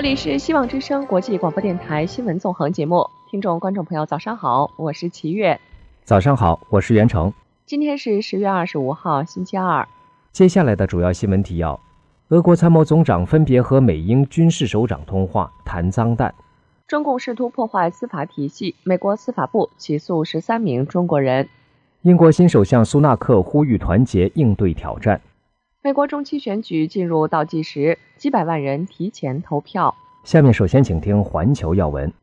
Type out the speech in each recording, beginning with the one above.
里是希望之声国际广播电台新闻纵横节目，听众观众朋友早上好，我是齐月。 早上好，我是袁成。 今天是10月25号星期二。 接下来的主要新闻提要：俄国参谋总长分别和美英军事首长通话，谈脏弹； 中共试图破坏司法体系，美国司法部起诉13名中国人； 英国新首相苏纳克呼吁团结应对挑战； 美国中期选举进入倒计时，几百万人提前投票。 下面首先请听环球要闻。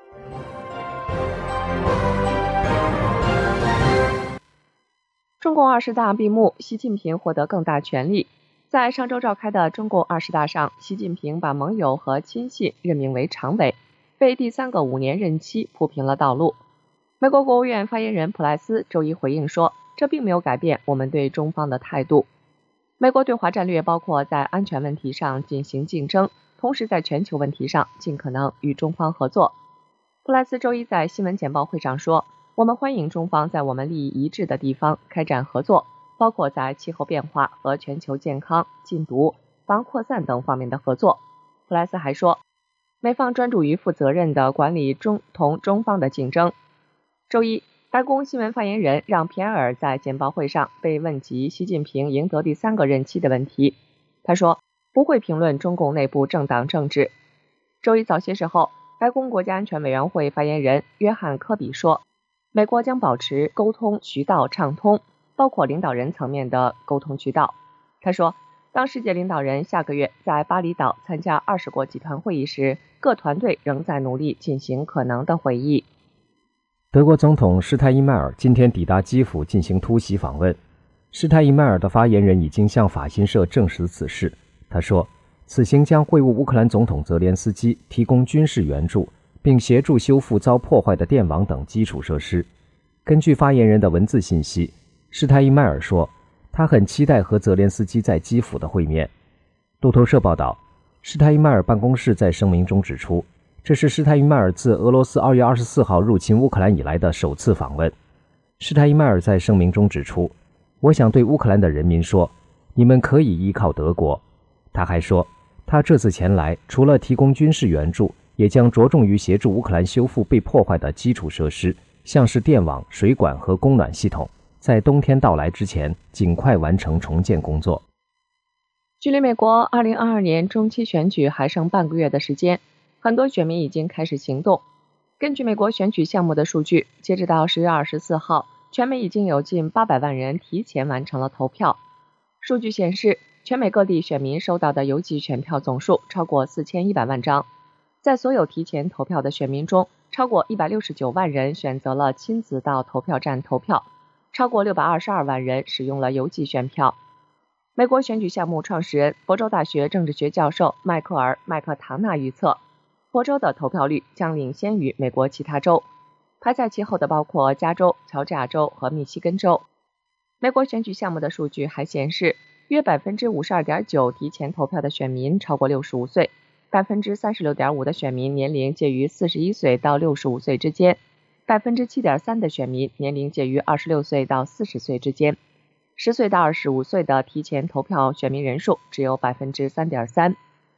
中共20大闭幕，习近平获得更大权力。在上周召开的中共20大上，习近平把盟友和亲信任命为常委，为第3个5年任期铺平了道路。美国国务院发言人普莱斯周一回应说，这并没有改变我们对中方的态度。美国对华战略包括在安全问题上进行竞争，同时在全球问题上尽可能与中方合作。普莱斯周一在新闻简报会上说，我们欢迎中方在我们利益一致的地方开展合作，包括在气候变化和全球健康、禁毒、防扩散等方面的合作。普莱斯还说，美方专注于负责任地管理同中方的竞争。周一，白宫新闻发言人让皮埃尔在简报会上被问及习近平赢得第3个任期的问题，他说不会评论中共内部政党政治。周一早些时候，白宫国家安全委员会发言人约翰科比说，美国将保持沟通渠道畅通，包括领导人层面的沟通渠道。他说，当世界领导人下个月在巴厘岛参加20国集团会议时，各团队仍在努力进行可能的会议。 德国总统施泰因迈尔今天抵达基辅进行突袭访问。施泰因迈尔的发言人已经向法新社证实此事。他说，此行将会晤乌克兰总统泽连斯基，提供军事援助，并协助修复遭破坏的电网等基础设施。根据发言人的文字信息，施泰因迈尔说，他很期待和泽连斯基在基辅的会面。路透社报道，施泰因迈尔办公室在声明中指出，这是施泰因迈尔自俄罗斯2月24号入侵乌克兰以来的首次访问。施泰因迈尔在声明中指出，我想对乌克兰的人民说，你们可以依靠德国。他还说，他这次前来除了提供军事援助，也将着重于协助乌克兰修复被破坏的基础设施，像是电网、水管和供暖系统，在冬天到来之前尽快完成重建工作。 距离美国2022年中期选举还剩半个月的时间，很多选民已经开始行动。根据美国选举项目的数据，截止到10月24号，全美已经有近800万人提前完成了投票。数据显示，全美各地选民收到的邮寄选票总数超过4100万张。在所有提前投票的选民中，超过169万人选择了亲自到投票站投票，超过622万人使用了邮寄选票。美国选举项目创始人、佛州大学政治学教授迈克尔·麦克唐纳预测，佛州的投票率将领先于美国其他州，排在其后的包括加州、乔治亚州和密西根州。美国选举项目的数据还显示，约 52.9% 提前投票的选民超过65岁， 36.5% 的选民年龄介于41岁到65岁之间， 7.3% 的选民年龄介于26岁到40岁之间，10岁到25岁的提前投票选民人数只有 3.3%。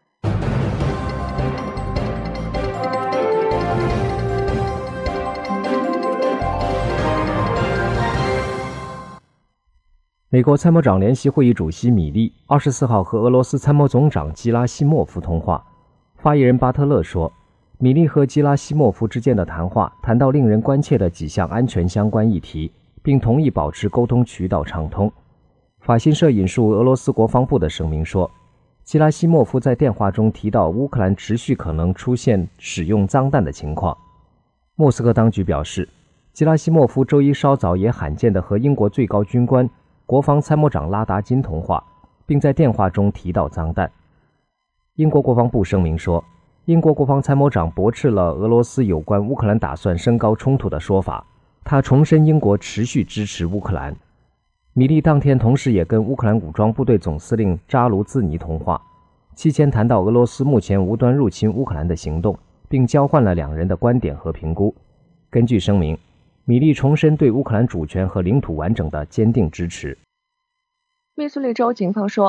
美国参谋长联席会议主席米利24号和俄罗斯参谋总长基拉西莫夫通话。发言人巴特勒说，米利和基拉西莫夫之间的谈话谈到令人关切的几项安全相关议题，并同意保持沟通渠道畅通。法新社引述俄罗斯国防部的声明说，基拉西莫夫在电话中提到乌克兰持续可能出现使用脏弹的情况。莫斯科当局表示，基拉西莫夫周一稍早也罕见地和英国最高军官、国防参谋长拉达金通话，并在电话中提到脏弹。英国国防部声明说，英国国防参谋长驳斥了俄罗斯有关乌克兰打算升高冲突的说法，他重申英国持续支持乌克兰。米利当天同时也跟乌克兰武装部队总司令扎卢兹尼通话，期间谈到俄罗斯目前无端入侵乌克兰的行动，并交换了两人的观点和评估。根据声明，米利重申对乌克兰主权和领土完整的坚定支持。 密苏里州警方说，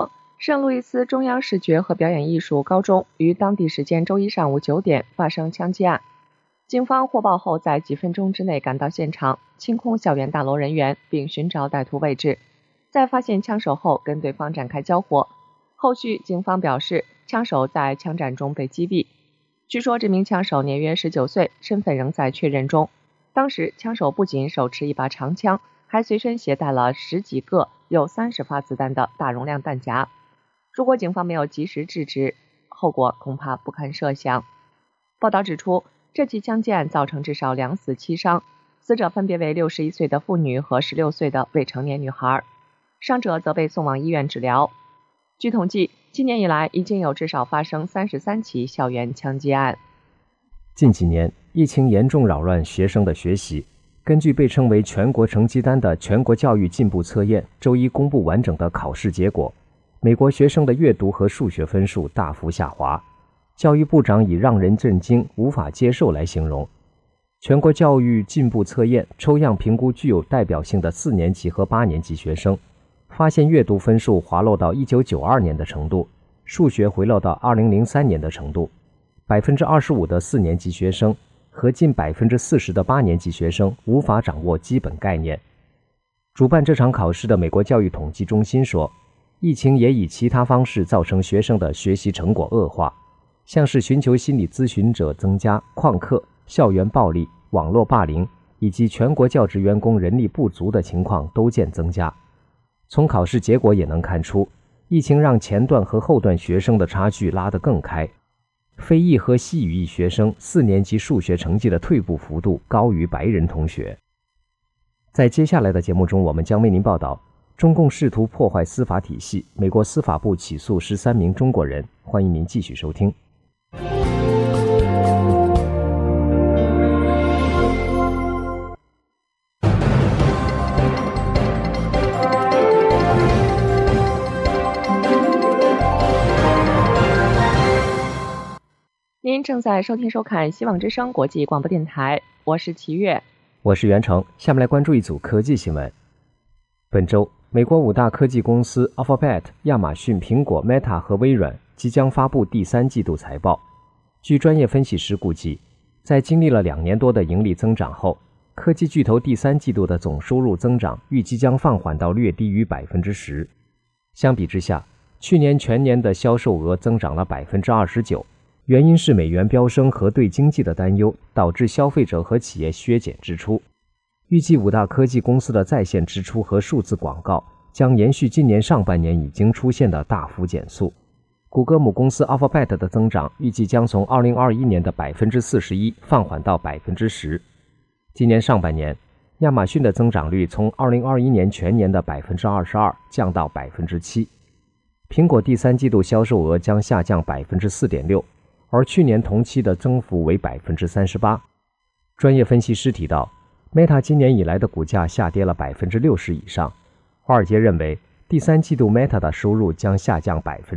圣路易斯中央视觉和表演艺术高中于当地时间周一上午9点发生枪击案。警方获报后在几分钟之内赶到现场，清空校园大楼人员，并寻找歹徒位置。在发现枪手后，跟对方展开交火。后续警方表示，枪手在枪战中被击毙。据说这名枪手年约19岁，身份仍在确认中。当时枪手不仅手持一把长枪，还随身携带了10几个有30发子弹的大容量弹夹。如果警方没有及时制止，后果恐怕不堪设想。报道指出，这起枪击案造成至少2死7伤，死者分别为61岁的妇女和16岁的未成年女孩，伤者则被送往医院治疗。据统计，今年以来已经有至少发生33起校园枪击案。 近几年，疫情严重扰乱学生的学习。根据被称为全国成绩单的全国教育进步测验，周一公布完整的考试结果。美国学生的阅读和数学分数大幅下滑，教育部长以让人震惊、无法接受来形容。全国教育进步测验抽样评估具有代表性的4年级和8年级学生，发现阅读分数滑落到1992年的程度，数学回落到2003年的程度。25%的4年级学生和近40%的8年级学生无法掌握基本概念。主办这场考试的美国教育统计中心说，疫情也以其他方式造成学生的学习成果恶化，像是寻求心理咨询者增加、旷课、校园暴力、网络霸凌以及全国教职员工人力不足的情况都见增加。从考试结果也能看出，疫情让前段和后段学生的差距拉得更开。非裔和西语裔学生4年级数学成绩的退步幅度高于白人同学。在接下来的节目中，我们将为您报道中共试图破坏司法体系，美国司法部起诉13名中国人。欢迎您继续收听。 您正在收听收看希望之声国际广播电台，我是齐越， 我是袁成。下面来关注一组科技新闻。本周，美国5大科技公司 Alphabet、亚马逊、苹果、Meta 和微软即将发布第3季度财报。据专业分析师估计，在经历了2年多的盈利增长后，科技巨头第3季度的总收入增长预计将放缓到略低于 10%。相比之下，去年全年的销售额增长了 29%。原因是美元飙升和对经济的担忧导致消费者和企业削减支出。预计5大科技公司的在线支出和数字广告将延续今年上半年已经出现的大幅减速。谷歌母公司 Alphabet 的增长预计将从2021年的 41% 放缓到 10%。今年上半年，亚马逊的增长率从2021年全年的 22% 降到 7%。苹果第3季度销售额将下降 4.6%。而去年同期的增幅为 38%。专业分析师提到 ，Meta 今年以来的股价下跌了 60% 以上。华尔街认为，第3季度 Meta 的收入将下降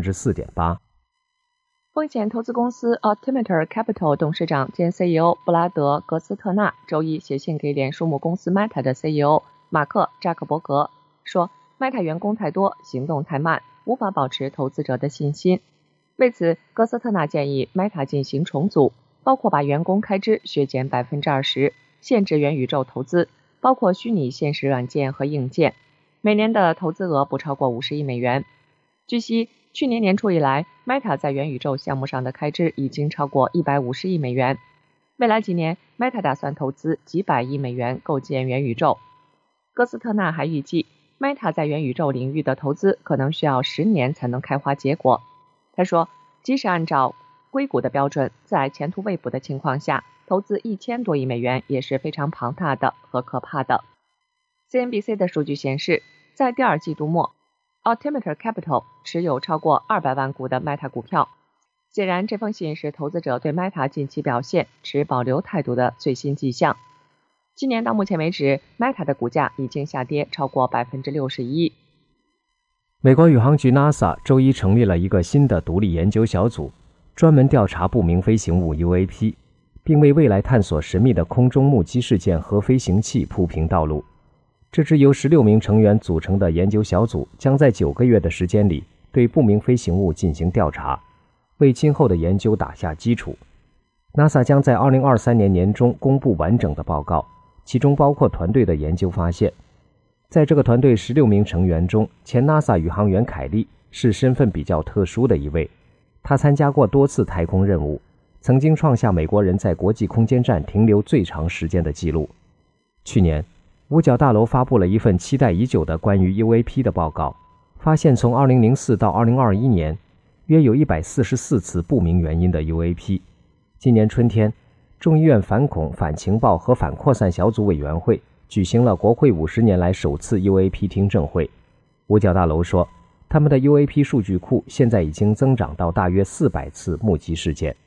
4.8%。 风险投资公司 Altimeter Capital 董事长兼 CEO 布拉德·格斯特纳周一写信给脸书母公司 Meta 的 CEO 马克·扎克伯格，说 Meta 员工太多，行动太慢，无法保持投资者的信心。为此，格斯特纳建议 Meta 进行重组，包括把员工开支削减 20%， 限制元宇宙投资，包括虚拟现实软件和硬件，每年的投资额不超过50亿美元。据悉，去年年初以来 ，Meta 在元宇宙项目上的开支已经超过150亿美元。未来几年 ，Meta 打算投资几百亿美元构建元宇宙。格斯特纳还预计 ，Meta 在元宇宙领域的投资可能需要10年才能开花结果。他说，即使按照硅谷的标准，在前途未卜的情况下，投资1000多亿美元也是非常庞大的和可怕的。CNBC 的数据显示，在第2季度末 ，Altimeter Capital 持有超过200万股的 Meta 股票。显然，这封信是投资者对 Meta 近期表现持保留态度的最新迹象。今年到目前为止 ，Meta 的股价已经下跌超过 61%。 美国宇航局 NASA 周一成立了一个新的独立研究小组，专门调查不明飞行物 UAP， 并为未来探索神秘的空中目击事件和飞行器铺平道路。这支由16名成员组成的研究小组将在9个月的时间里对不明飞行物进行调查，为今后的研究打下基础。NASA 将在2023年年中公布完整的报告，其中包括团队的研究发现。在这个团队16名成员中，前 NASA 宇航员凯利是身份比较特殊的一位，他参加过多次太空任务，曾经创下美国人在国际空间站停留最长时间的记录。去年，五角大楼发布了一份期待已久的关于 UAP 的报告，发现从2004到2021年，约有144次不明原因的 UAP。今年春天，众议院反恐、反情报和反扩散小组委员会举行了国会50年来首次 UAP 听证会。五角大楼说，他们的 UAP 数据库现在已经增长到大约400次目击事件。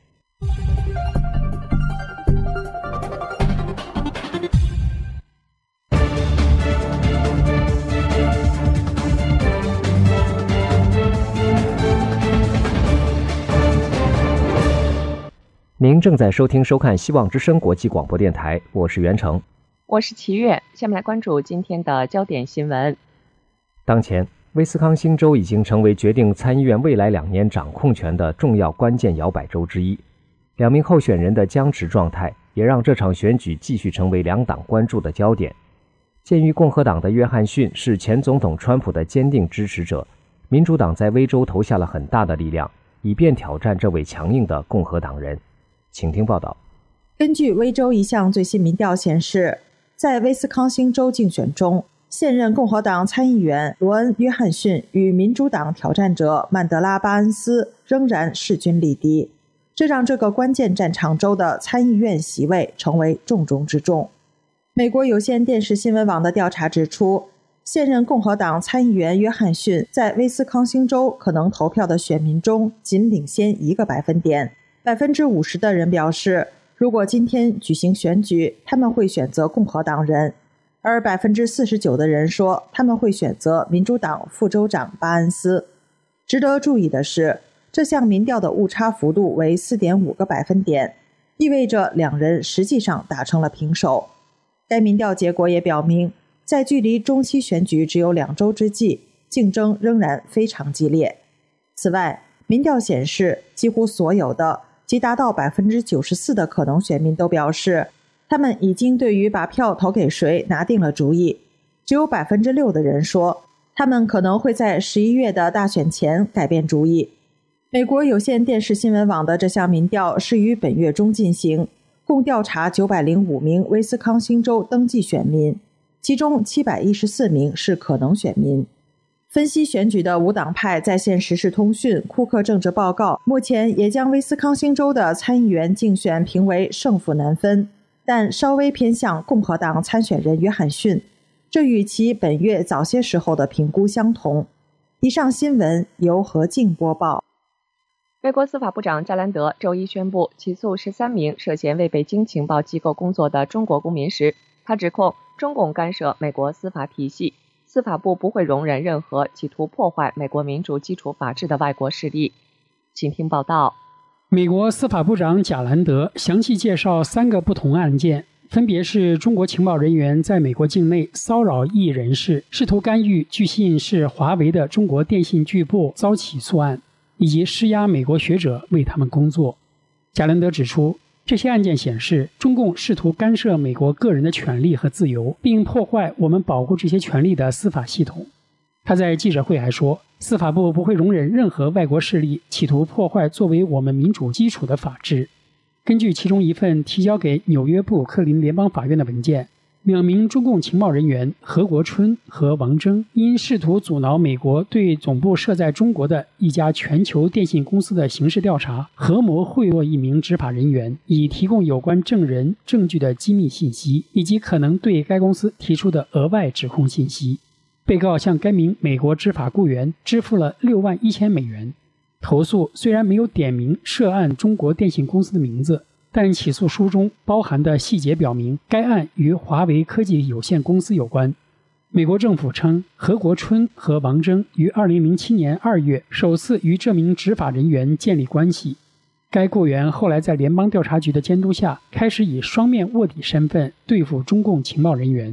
您正在收看希望之声国际广播电台，我是袁成， 我是齐越。下面来关注今天的焦点新闻。 当前，威斯康星州已经成为决定参议院未来2年掌控权的重要关键摇摆州之一。2名候选人的僵持状态也让这场选举继续成为两党关注的焦点。鉴于共和党的约翰逊是前总统川普的坚定支持者，民主党在威州投下了很大的力量，以便挑战这位强硬的共和党人。请听报道。 根据威州一项最新民调显示，在威斯康星州竞选中，现任共和党参议员罗恩·约翰逊与民主党挑战者曼德拉·巴恩斯仍然势均力敌，这让这个关键战场州的参议院席位成为重中之重。美国有线电视新闻网的调查指出，现任共和党参议员约翰逊在威斯康星州可能投票的选民中仅领先1个百分点。50%的人表示，如果今天举行选举，他们会选择共和党人，而49%的人说他们会选择民主党副州长巴恩斯。值得注意的是，这项民调的误差幅度为4.5个百分点，意味着两人实际上达成了平手。该民调结果也表明，在距离中期选举只有2周之际，竞争仍然非常激烈。此外，民调显示，几乎所有的即达到94%的可能选民都表示，他们已经对于把票投给谁拿定了主意。只有6%的人说，他们可能会在11月的大选前改变主意。美国有线电视新闻网的这项民调是于本月中进行，共调查905名威斯康星州登记选民，其中714名是可能选民。分析选举的无党派在线时事通讯库克政治报告目前也将威斯康星州的参议员竞选评为胜负难分，但稍微偏向共和党参选人约翰逊，这与其本月早些时候的评估相同。以上新闻由何静播报。 美国司法部长加兰德周一宣布起诉13名涉嫌为北京情报机构工作的中国公民时，他指控中共干涉美国司法体系，司法部不会容忍任何企图破坏美国民主基础法治的外国势力。请听报道。 美国司法部长贾兰德详细介绍3个不同案件，分别是中国情报人员在美国境内骚扰异议人士，试图干预据信是华为的中国电信巨擘遭起诉案，以及施压美国学者为他们工作。贾兰德指出，这些案件显示，中共试图干涉美国个人的权利和自由，并破坏我们保护这些权利的司法系统。他在记者会还说，司法部不会容忍任何外国势力企图破坏作为我们民主基础的法治。根据其中一份提交给纽约布鲁克林联邦法院的文件，2名中共情报人员何国春和王征因试图阻挠美国对总部设在中国的一家全球电信公司的刑事调查，合谋贿赂一名执法人员，以提供有关证人证据的机密信息，以及可能对该公司提出的额外指控信息。被告向该名美国执法雇员支付了$61,000。投诉虽然没有点名涉案中国电信公司的名字，但起诉书中包含的细节表明该案与华为科技有限公司有关。美国政府称，何国春和王征于2007年2月首次与这名执法人员建立关系。该雇员后来在联邦调查局的监督下，开始以双面卧底身份对付中共情报人员。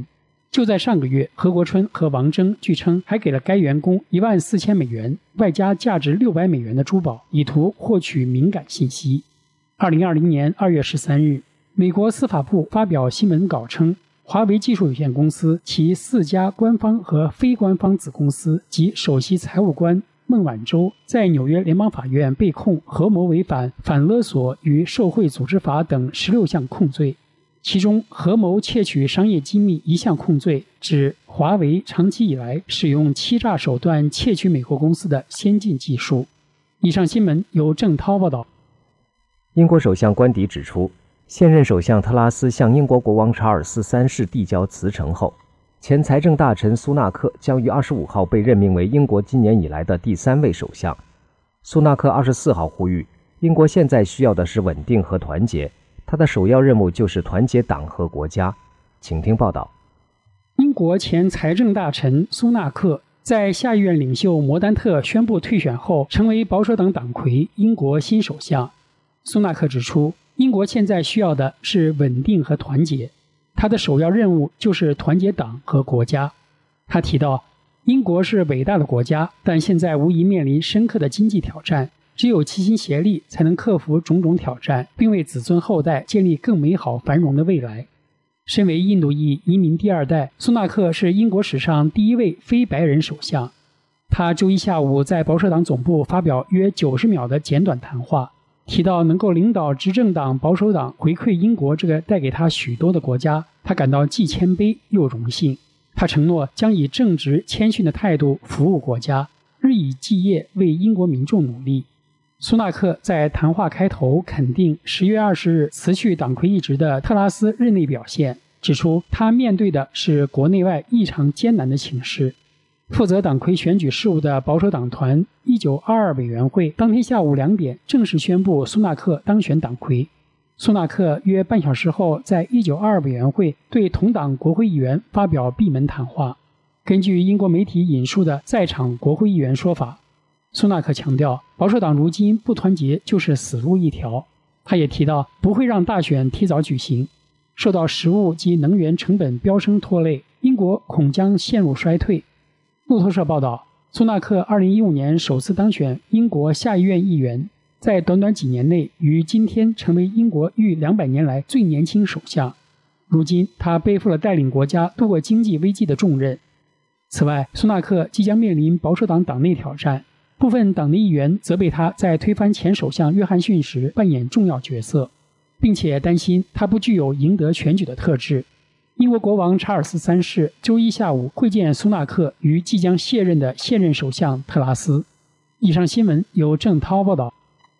就在上个月，何国春和王征据称还给了该员工14000美元，外加价值600美元的珠宝，以图获取敏感信息。2020年2月13日，美国司法部发表新闻稿称，华为技术有限公司其4家官方和非官方子公司及首席财务官孟晚舟在纽约联邦法院被控合谋违反反勒索与受贿组织法等16项控罪，其中合谋窃取商业机密1项控罪，指华为长期以来使用欺诈手段窃取美国公司的先进技术。以上新闻由郑涛报道。 英国首相官邸指出，现任首相特拉斯向英国国王查尔斯3世递交辞呈后，前财政大臣苏纳克将于25号被任命为英国今年以来的第3位首相。苏纳克24号呼吁，英国现在需要的是稳定和团结，他的首要任务就是团结党和国家。请听报道。 英国前财政大臣苏纳克在下议院领袖摩丹特宣布退选后，成为保守党党魁、英国新首相。苏纳克指出，英国现在需要的是稳定和团结，他的首要任务就是团结党和国家。他提到，英国是伟大的国家，但现在无疑面临深刻的经济挑战，只有齐心协力才能克服种种挑战，并为子孙后代建立更美好繁荣的未来。身为印度裔移民第2代，苏纳克是英国史上第1位非白人首相。他周一下午在保守党总部发表约90秒的简短谈话，提到能够领导执政党保守党回馈英国这个带给他许多的国家，他感到既谦卑又荣幸。他承诺将以正直谦逊的态度服务国家，日以继夜为英国民众努力。苏纳克在谈话开头肯定10月20日辞去党魁一职的特拉斯任内表现，指出他面对的是国内外异常艰难的形势。负责党魁选举事务的保守党团1922委员会当天下午2点正式宣布苏纳克当选党魁。苏纳克约半小时后在1922委员会对同党国会议员发表闭门谈话。根据英国媒体引述的在场国会议员说法，苏纳克强调，保守党如今不团结就是死路一条。他也提到不会让大选提早举行。受到食物及能源成本飙升拖累，英国恐将陷入衰退。路透社报道，苏纳克2015年首次当选英国下议院议员，在短短几年内于今天成为英国逾200年来最年轻首相。如今他背负了带领国家度过经济危机的重任。此外，苏纳克即将面临保守党党内挑战，部分党内议员责备他在推翻前首相约翰逊时扮演重要角色，并且担心他不具有赢得选举的特质。英国国王查尔斯3世周一下午会见苏纳克与即将卸任的现任首相特拉斯。以上新闻由郑涛报道。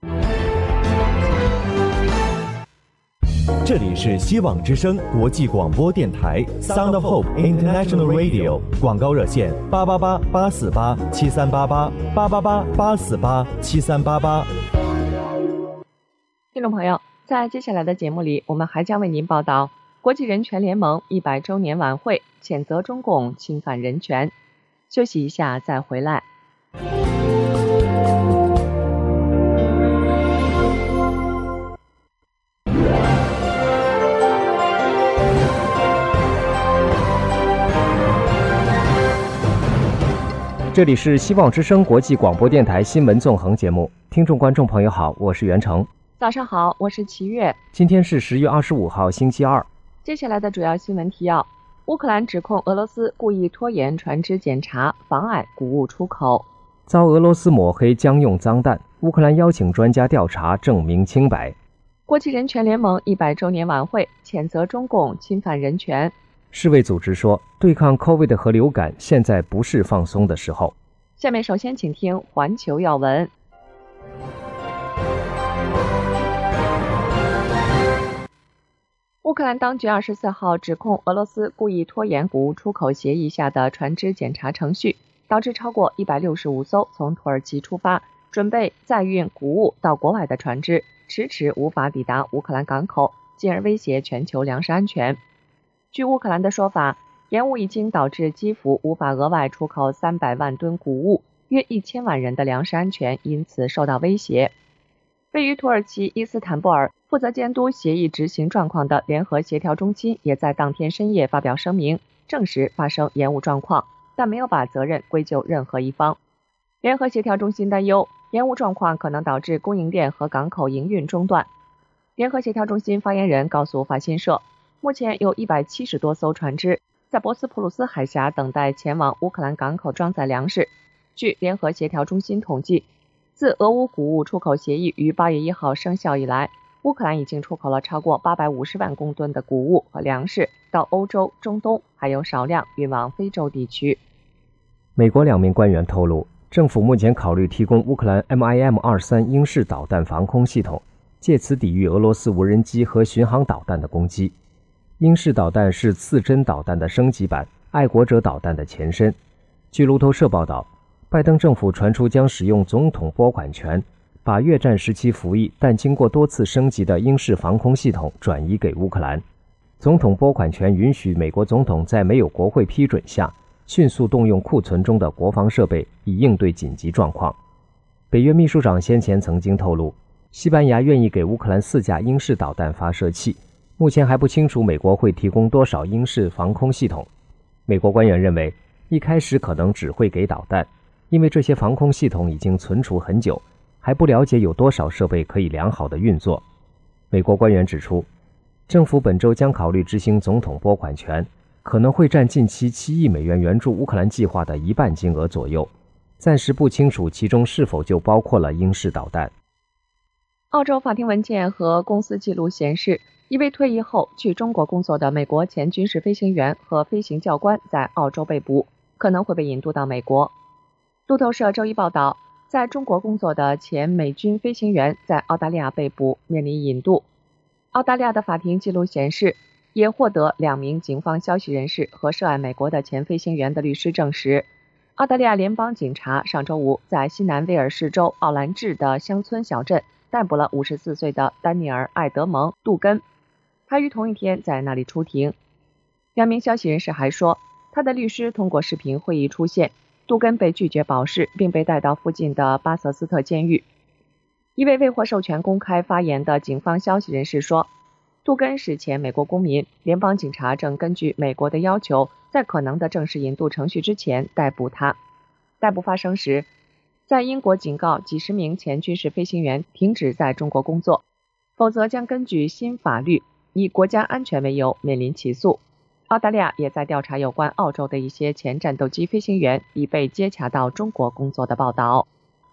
这里是希望之声国际广播电台 Sound of Hope International Radio， 广告热线888-848-7388，888-848-7388。 听众朋友，在接下来的节目里，我们还将为您报道国际人权联盟100周年晚会，谴责中共侵犯人权。休息一下再回来。 这里是希望之声国际广播电台新闻纵横节目，听众观众朋友好，我是袁成。 早上好，我是齐月。 今天是10月25号星期二。 接下来的主要新闻提要：乌克兰指控俄罗斯故意拖延船只检查，妨碍谷物出口； 遭俄罗斯抹黑将用脏弹，乌克兰邀请专家调查，证明清白。 国际人权联盟100周年晚会谴责中共侵犯人权。 世卫组织说，对抗 COVID 和流感现在不是放松的时候。 下面首先请听环球要闻。乌克兰当局24号指控俄罗斯故意拖延谷物出口协议下的船只检查程序，导致超过165艘从土耳其出发准备载运谷物到国外的船只迟迟无法抵达乌克兰港口，进而威胁全球粮食安全。据乌克兰的说法，延误已经导致基辅无法额外出口300万吨谷物，约1000万人的粮食安全因此受到威胁。位于土耳其伊斯坦布尔负责监督协议执行状况的联合协调中心也在当天深夜发表声明， 证实发生延误状况，但没有把责任归咎任何一方。联合协调中心担忧，延误状况可能导致供应链和港口营运中断。联合协调中心发言人告诉法新社，目前有170多艘船只在博斯普鲁斯海峡等待前往乌克兰港口装载粮食。据联合协调中心统计，自俄乌谷物出口协议于8月1号生效以来，乌克兰已经出口了超过850万公吨的谷物和粮食到欧洲、中东，还有少量运往非洲地区。 美国2名官员透露，政府目前考虑提供乌克兰 MIM-23 英式导弹防空系统，借此抵御俄罗斯无人机和巡航导弹的攻击。英式导弹是刺针导弹的升级版，爱国者导弹的前身。据路透社报道，拜登政府传出将使用总统拨款权，把越战时期服役但经过多次升级的英式防空系统转移给乌克兰。总统拨款权允许美国总统在没有国会批准下，迅速动用库存中的国防设备以应对紧急状况。北约秘书长先前曾经透露，西班牙愿意给乌克兰4架英式导弹发射器，目前还不清楚美国会提供多少英式防空系统。美国官员认为，一开始可能只会给导弹，因为这些防空系统已经存储很久，还不了解有多少设备可以良好的运作。美国官员指出，政府本周将考虑执行总统拨款权，可能会占近期7亿美元援助乌克兰计划的一半金额左右，暂时不清楚其中是否就包括了英式导弹。 澳洲法庭文件和公司记录显示，一位退役后去中国工作的美国前军事飞行员和飞行教官在澳洲被捕，可能会被引渡到美国。路透社周一报道，在中国工作的前美军飞行员在澳大利亚被捕，面临引渡。澳大利亚的法庭记录显示，也获得2名警方消息人士和涉案美国的前飞行员的律师证实，澳大利亚联邦警察上周五在西南威尔士州奥兰治的乡村小镇逮捕了54岁的丹尼尔·艾德蒙·杜根，他于同一天在那里出庭。2名消息人士还说，他的律师通过视频会议出现，杜根被拒绝保释，并被带到附近的巴瑟斯特监狱。一位未获授权公开发言的警方消息人士说，杜根是前美国公民，联邦警察正根据美国的要求，在可能的正式引渡程序之前逮捕他。逮捕发生时，在英国警告几十名前军事飞行员停止在中国工作，否则将根据新法律以国家安全为由面临起诉。澳大利亚也在调查有关澳洲的一些前战斗机飞行员已被接洽到中国工作的报道。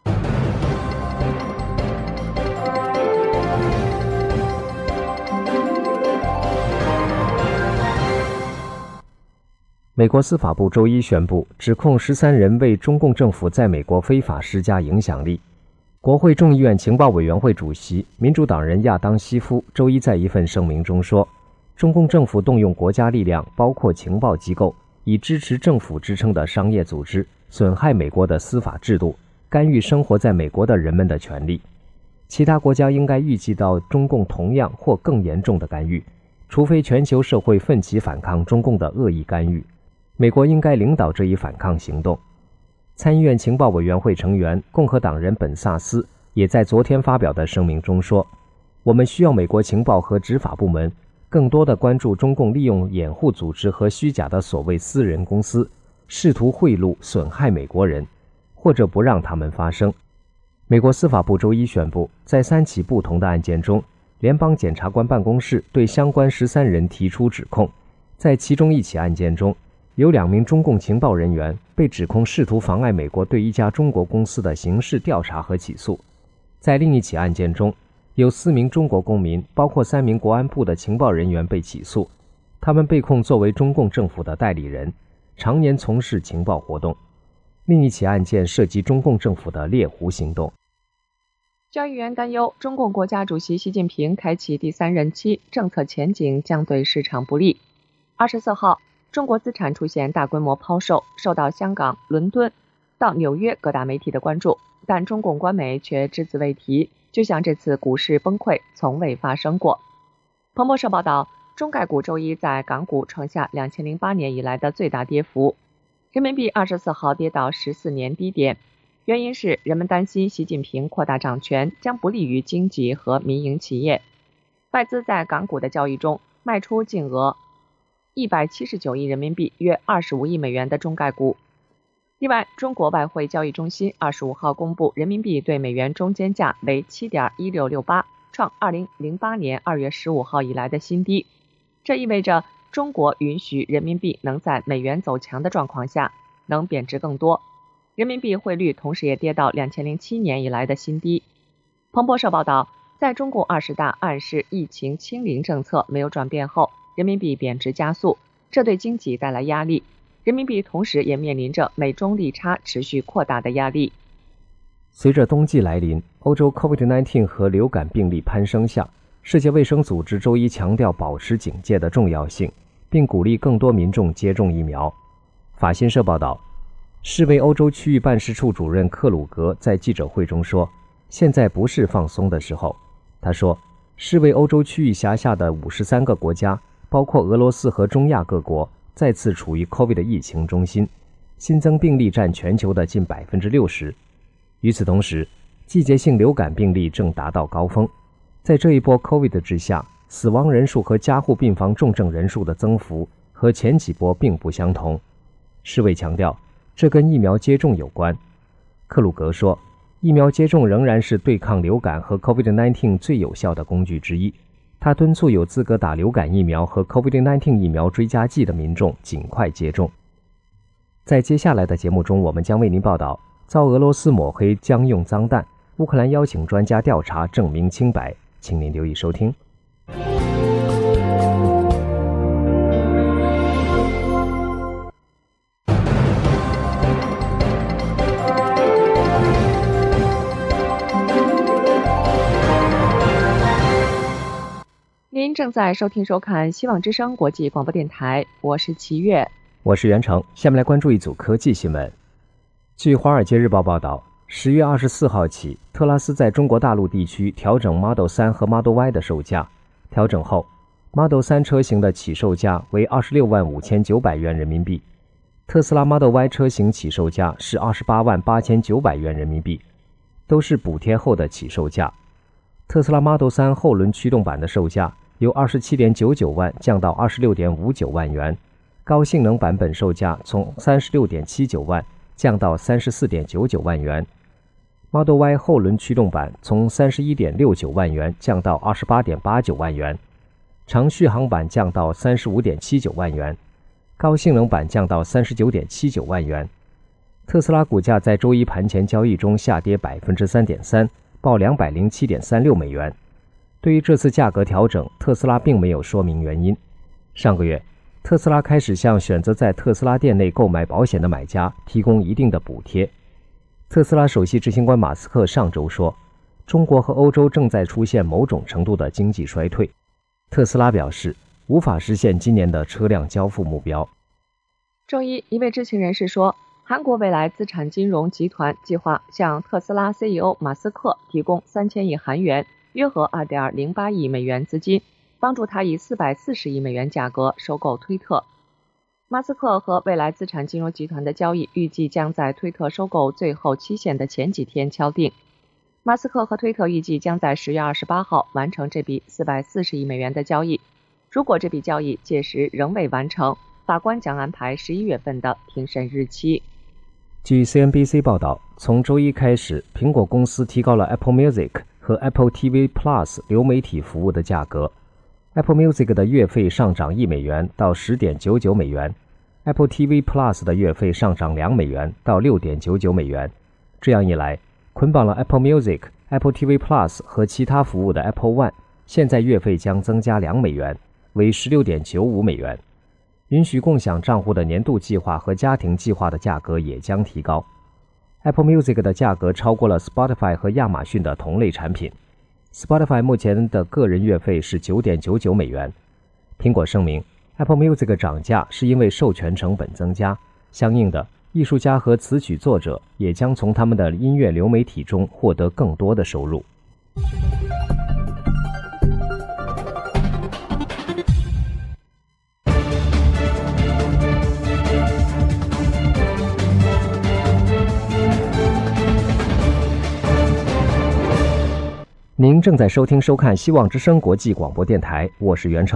美国司法部周一宣布，指控13人为中共政府在美国非法施加影响力。国会众议院情报委员会主席民主党人亚当·希夫周一在一份声明中说，中共政府动用国家力量，包括情报机构，以支持政府支撑的商业组织，损害美国的司法制度，干预生活在美国的人们的权利。其他国家应该预计到中共同样或更严重的干预，除非全球社会奋起反抗中共的恶意干预。美国应该领导这一反抗行动。参议院情报委员会成员共和党人本萨斯也在昨天发表的声明中说，我们需要美国情报和执法部门更多地关注中共利用掩护组织和虚假的所谓私人公司，试图贿赂损害美国人，或者不让他们发生。美国司法部周一宣布，在3起不同的案件中，联邦检察官办公室对相关13人提出指控。在其中1起案件中，有2名中共情报人员被指控试图妨碍美国对一家中国公司的刑事调查和起诉。在另1起案件中，有4名中国公民，包括3名国安部的情报人员被起诉，他们被控作为中共政府的代理人，常年从事情报活动。另1起案件涉及中共政府的猎狐行动。 交易员担忧，中共国家主席习近平开启第3任期，政策前景将对市场不利。24号，中国资产出现大规模抛售，受到香港、伦敦到纽约各大媒体的关注，但中共官媒却只字未提，就像这次股市崩溃从未发生过。彭博社报道，中概股周一在港股创下2008年以来的最大跌幅，人民币24号跌到14年低点，原因是人们担心习近平扩大掌权将不利于经济和民营企业。外资在港股的交易中卖出净额 179亿人民币，约25亿美元的中概股。另外，中国外汇交易中心25号公布，人民币对美元中间价为 7.1668， 创2008年2月15号以来的新低。这意味着中国允许人民币能在美元走强的状况下能贬值更多，人民币汇率同时也跌到2007年以来的新低。彭博社报道，在中共20大暗示疫情清零政策没有转变后，人民币贬值加速，这对经济带来压力。人民币同时也面临着美中利差持续扩大的压力。 随着冬季来临，欧洲 COVID-19 和流感病例攀升下，世界卫生组织周一强调保持警戒的重要性，并鼓励更多民众接种疫苗。法新社报道，世卫欧洲区域办事处主任克鲁格在记者会中说，现在不是放松的时候。他说，世卫欧洲区域辖下的53个国家，包括俄罗斯和中亚各国，再次处于 COVID 的疫情中心，新增病例占全球的近 60%。 与此同时，季节性流感病例正达到高峰。在这一波 COVID 之下，死亡人数和加护病房重症人数的增幅和前几波并不相同。世卫强调，这跟疫苗接种有关。克鲁格说，疫苗接种仍然是对抗流感和 COVID-19 最有效的工具之一。他敦促有资格打流感疫苗和 COVID-19 疫苗追加剂的民众尽快接种。在接下来的节目中，我们将为您报道，遭俄罗斯抹黑将用脏弹，乌克兰邀请专家调查证明清白，请您留意收听。 您正在收听收看希望之声国际广播电台，我是齐越， 我是袁成。下面来关注一组科技新闻。据《华尔街日报》报道，10月24号起，特拉斯在中国大陆地区调整 Model 3和 Model Y 的售价。调整后 ，Model 3车型的起售价为265900元人民币，特斯拉 Model Y 车型起售价是288900元人民币，都是补贴后的起售价。特斯拉 Model 3后轮驱动版的售价由27.99万降到26.59万元，高性能版本售价从36.79万降到34.99万元。Model Y 后轮驱动版从31.69万元降到28.89万元，长续航版降到35.79万元，高性能版降到39.79万元。特斯拉股价在周一盘前交易中下跌 3.3%， 报207.36美元。对于这次价格调整，特斯拉并没有说明原因。上个月，特斯拉开始向选择在特斯拉店内购买保险的买家提供一定的补贴。特斯拉首席执行官马斯克上周说，中国和欧洲正在出现某种程度的经济衰退。特斯拉表示，无法实现今年的车辆交付目标。 周一，一位知情人士说，韩国未来资产金融集团计划向特斯拉 CEO 马斯克提供3000亿韩元，约合 2.08 亿美元资金，帮助他以440亿美元价格收购推特。马斯克和未来资产金融集团的交易预计将在推特收购最后期限的前几天敲定。马斯克和推特预计将在10月28号完成这笔440亿美元的交易。如果这笔交易届时仍未完成，法官将安排11月份的庭审日期。 据 CNBC 报道，从周一开始，苹果公司提高了 Apple Music 和 Apple TV Plus 流媒体服务的价格。Apple Music 的月费上涨1美元到 10.99 美元， Apple TV Plus 的月费上涨2美元到 6.99 美元。这样一来，捆绑了 Apple Music、Apple TV Plus 和其他服务的 Apple One 现在月费将增加2美元，为 16.95 美元。允许共享账户的年度计划和家庭计划的价格也将提高。Apple Music 的价格超过了 Spotify 和亚马逊的同类产品。Spotify 目前的个人月费是 9.99 美元。苹果声明， Apple Music 涨价是因为授权成本增加，相应的，艺术家和词曲作者也将从他们的音乐流媒体中获得更多的收入。您正在收听收看希望之声国际广播电台，我是袁成。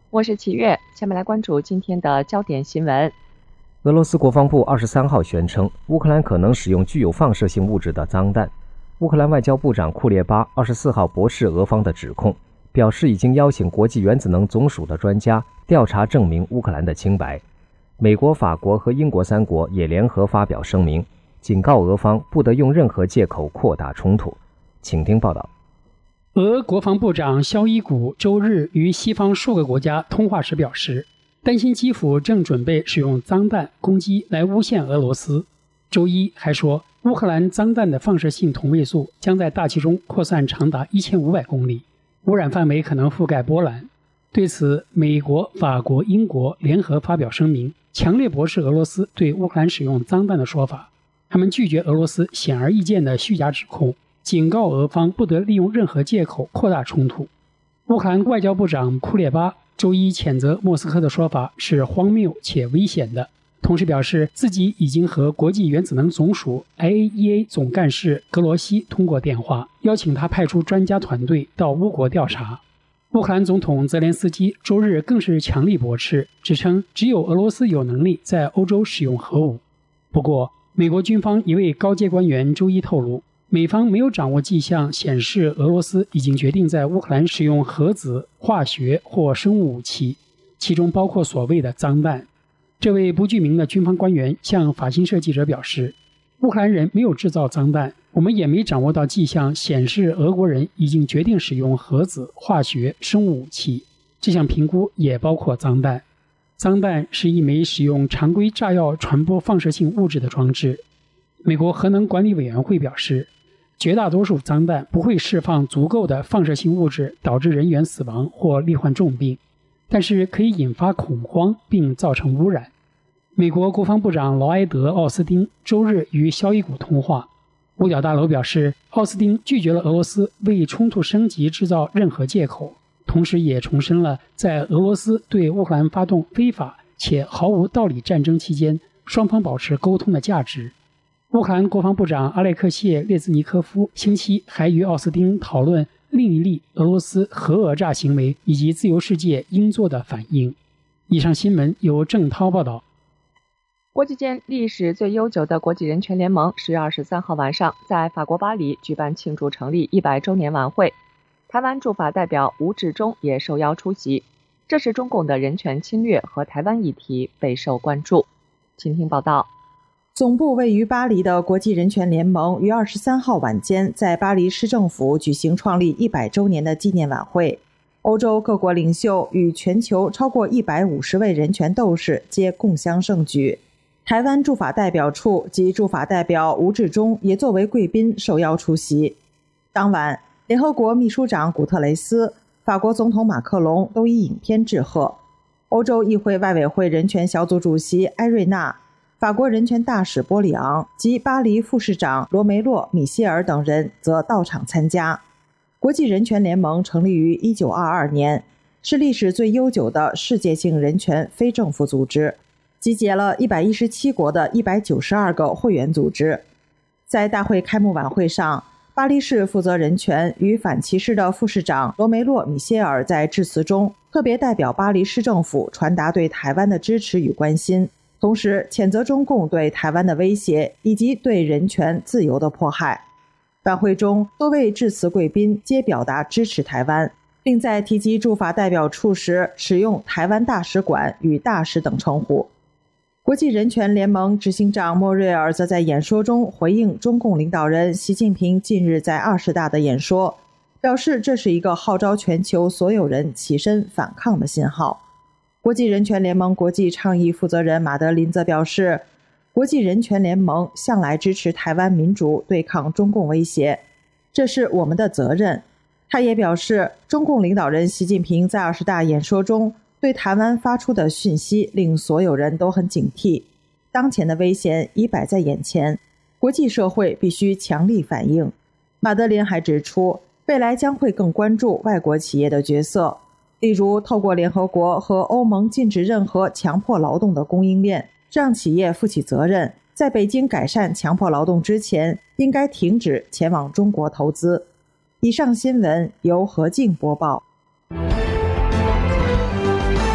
我是齐月，下面来关注今天的焦点新闻。 俄罗斯国防部23号宣称，乌克兰可能使用具有放射性物质的脏弹。乌克兰外交部长库列巴24号驳斥俄方的指控，表示已经邀请国际原子能总署的专家调查证明乌克兰的清白。美国、法国和英国3国也联合发表声明，警告俄方不得用任何借口扩大冲突。请听报道。 俄国防部长肖伊古周日与西方数个国家通话时表示，担心基辅正准备使用脏弹攻击来诬陷俄罗斯。周一还说，乌克兰脏弹的放射性同位素将在大气中扩散长达1500公里，污染范围可能覆盖波兰。对此，美国、法国、英国联合发表声明，强烈驳斥俄罗斯对乌克兰使用脏弹的说法。他们拒绝俄罗斯显而易见的虚假指控，警告俄方不得利用任何借口扩大冲突。乌克兰外交部长库列巴周一谴责莫斯科的说法是荒谬且危险的，同时表示自己已经和国际原子能总署 IAEA 总干事格罗西通过电话，邀请他派出专家团队到乌国调查。乌克兰总统泽连斯基周日更是强力驳斥，指称只有俄罗斯有能力在欧洲使用核武。不过，美国军方一位高阶官员周一透露，美方没有掌握迹象显示俄罗斯已经决定在乌克兰使用核子、化学或生物武器，其中包括所谓的脏弹。这位不具名的军方官员向法新社记者表示，乌克兰人没有制造脏弹，我们也没掌握到迹象显示俄国人已经决定使用核子、化学、生物武器，这项评估也包括脏弹。脏弹是一枚使用常规炸药传播放射性物质的装置。美国核能管理委员会表示，绝大多数脏弹不会释放足够的放射性物质导致人员死亡或罹患重病，但是可以引发恐慌并造成污染。美国国防部长劳埃德·奥斯汀周日与肖伊古通话，五角大楼表示，奥斯汀拒绝了俄罗斯为冲突升级制造任何借口，同时也重申了在俄罗斯对乌克兰发动非法且毫无道理战争期间，双方保持沟通的价值。乌克兰国防部长阿列克谢列兹尼科夫星期还与奥斯汀讨论另一例俄罗斯核讹诈行为以及自由世界应做的反应。以上新闻由郑涛报道。 国际间历史最悠久的国际人权联盟10月23号晚上在法国巴黎举办庆祝成立100周年晚会，台湾驻法代表吴志忠也受邀出席。这是中共的人权侵略和台湾议题备受关注。请听报道。 总部位于巴黎的国际人权联盟于23号晚间在巴黎市政府举行创立100周年的纪念晚会。欧洲各国领袖与全球超过150位人权斗士皆共襄盛举。台湾驻法代表处及驻法代表吴志忠也作为贵宾受邀出席。当晚，联合国秘书长古特雷斯、法国总统马克龙都以影片致贺。欧洲议会外委会人权小组主席埃瑞娜、法国人权大使波里昂及巴黎副市长罗梅洛·米歇尔等人则到场参加。国际人权联盟成立于1922年，是历史最悠久的世界性人权非政府组织，集结了117国的192个会员组织。在大会开幕晚会上，巴黎市负责人权与反歧视的副市长罗梅洛·米歇尔在致辞中特别代表巴黎市政府传达对台湾的支持与关心，同时谴责中共对台湾的威胁以及对人权自由的迫害。晚会中，多位致辞贵宾皆表达支持台湾，并在提及驻法代表处时使用台湾大使馆与大使等称呼。国际人权联盟执行长莫瑞尔则在演说中回应中共领导人习近平近日在20大的演说，表示这是一个号召全球所有人起身反抗的信号。国际人权联盟国际倡议负责人马德林则表示，国际人权联盟向来支持台湾民主对抗中共威胁，这是我们的责任。他也表示，中共领导人习近平在20大演说中对台湾发出的讯息令所有人都很警惕，当前的危险已摆在眼前，国际社会必须强力反应。马德林还指出，未来将会更关注外国企业的角色，例如透过联合国和欧盟禁止任何强迫劳动的供应链，让企业负起责任，在北京改善强迫劳动之前，应该停止前往中国投资。以上新闻由何静播报。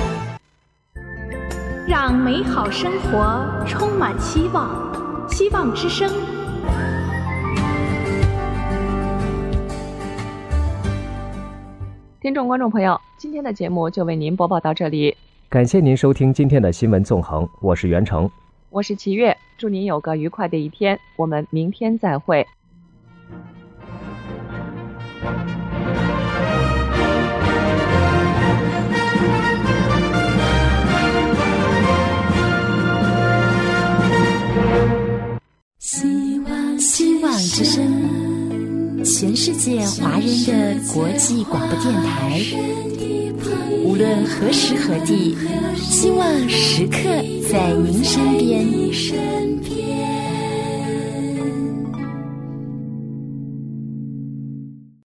美好生活充满希望，希望之声。 听众观众朋友，今天的节目就为您播报到这里， 感谢您收听今天的新闻纵横，我是袁成， 我是齐月，祝您有个愉快的一天，我们明天再会。 希望之声，全世界华人的国际广播电台，无论何时何地，希望时刻在您身边。